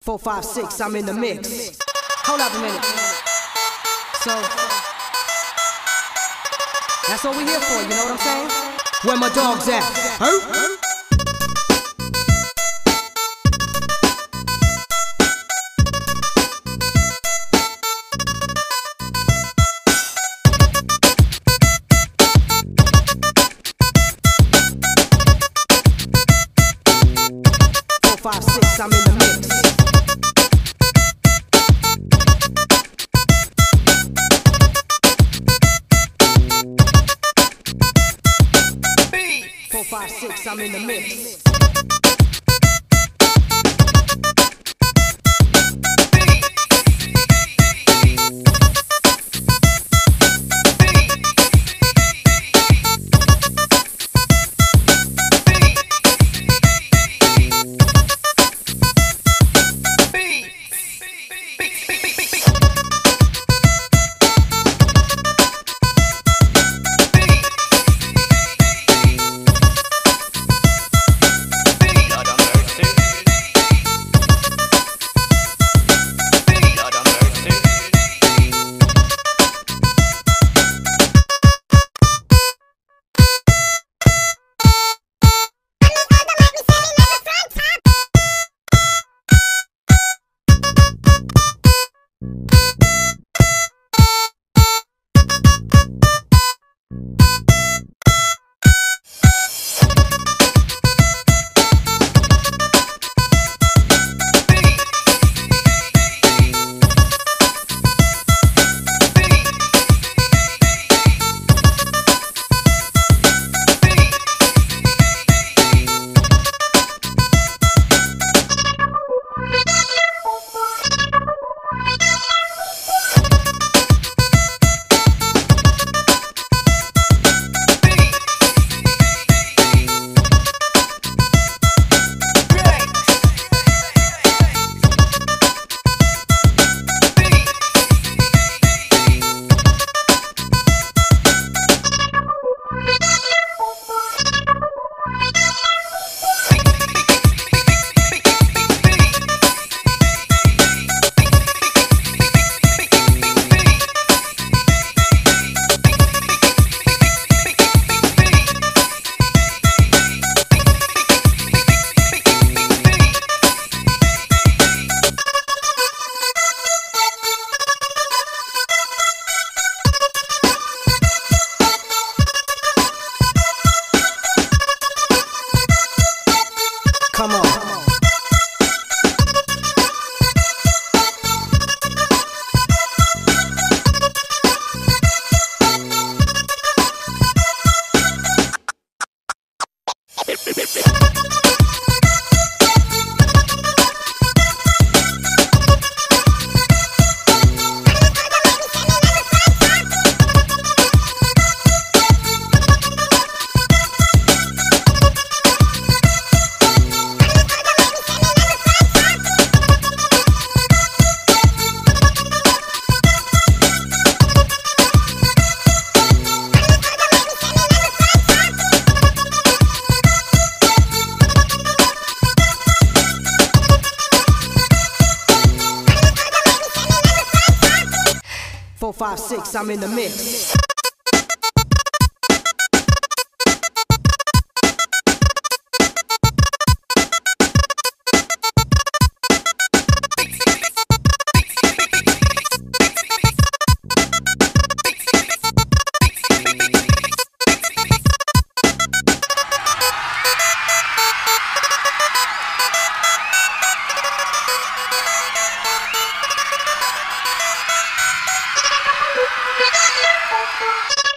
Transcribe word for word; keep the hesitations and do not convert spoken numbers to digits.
Four, five, six, I'm in the mix. Hold up a minute. So, that's what we here for, you know what I'm saying? Where my dogs at? Huh? Five, six, I'm in the mix. Four, five, six, I'm in the mix. Come on. Four, five, six, I'm in the mix. We'll be right back.